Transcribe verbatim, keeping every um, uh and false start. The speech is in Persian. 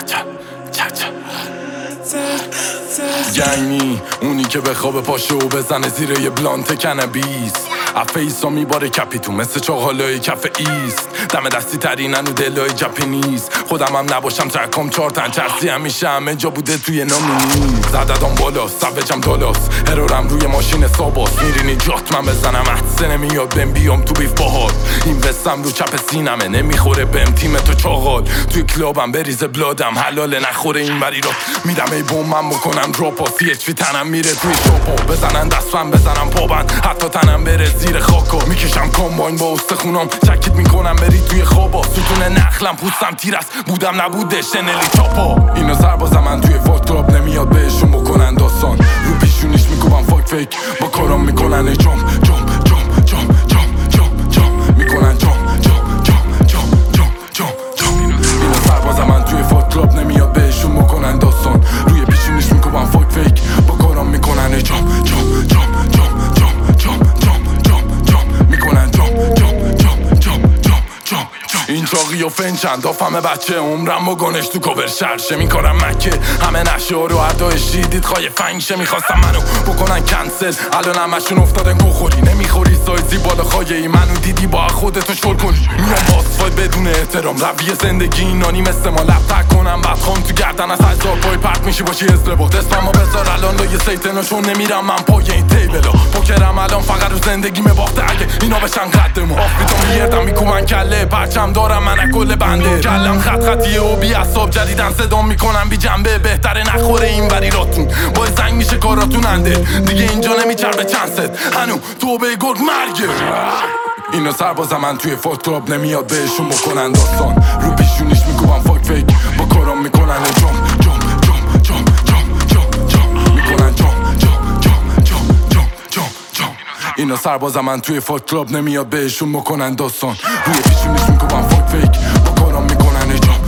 چچا چچا گنگی اونی که به خواب پاشه و بزنه زیر یه بلانت کنبیس افیسا میباره کپیتون مثل چاقالای کف ایست دم دستی ترینن و دلای جپینیز خودم هم نباشم ترکام چار تن چرسی همیشه همه جا بوده توی نامینی زددام بالا سوجم دالاس هرورم روی ماشین ساباس میرینی جات من بزنم حدسه نمیاد بهم بیام تو بیف باحال این وستم رو چپ سینمه نمیخوره بهم تیم تو چاقال توی کلابم بریزه بلادم حلاله نخوره این بری را میدم ای بوم من بکنم دراپا سی اچ وی تنم میره توی شاپا بزنن دستم بزنم پابند حتی تنم بره زیر خاکا میکشم کامباین با استخونام چکیت میکنم بری توی خوابا ستون نخلم پوستم تیر است بودم نبوده شنلی چاپا اینو سربازم من توی فاک کلاب نمیاد بهشون بکنن داستان رو پیشونیش میکوبم فاک فیک با کارام میکنن ای جام جام جام جام جام جام جام میکنن جام جام جام جام جام جام جام اینو سربازم من توی فاک کلاب نمیاد بهشون بکنن داستان روی پیشونیش میکوبم فاک فیک با کارام میکنن ای جام جام جام جام جام جام جام جام جام میکنن جام جام جام جام جام جام این چاقی و فنچند دافمه بچه عمرم و گانش تو کابر شرشه میکارم مکه همه نشه رو اردایشی دید خواهی فنگشه میخواستم منو بکنن کنسل الان همشون افتادن گوخوری نمیخوری سایزی بالا خواهی منو دیدی با خودتو شل کنی میام باسفایت بدون احترام رویه زندگی اینانی مثل ما لب تک کنم بعد خان تو گردن از هزار پای پرت میشی باشی ازدبات اسممو بذار الان لای سیتنا چون نمیرم من پای این تیبلا پوکرم الان فقط رو زندگی مباخته اگه اینا بشن قد ما آفیتام میگردم میکومن کله پرچم دارم من کل بنده کلم خط خطیه و بی اصاب جدیدن صدام میکنم بی جنبه بهتره نخوره این وری راتون باید زنگ میشه کاراتون انده دیگه اینجا نمیچربه چند ست هنو تو به گرگ مرگه اینو سربازم من توی فاک کلاب نمیاد بهشون بکنن داستان رو پیشونیش میکوبم فاک فیک با کارام میکنن جام جام جام جام جام جام جام میکنن جام جام جام جام جام جام جام اینو سربازم من توی فاک کلاب نمیاد بهشون بکنن داستان روی پیشونیش میکوبم فاک فیک با کارام میکنن جام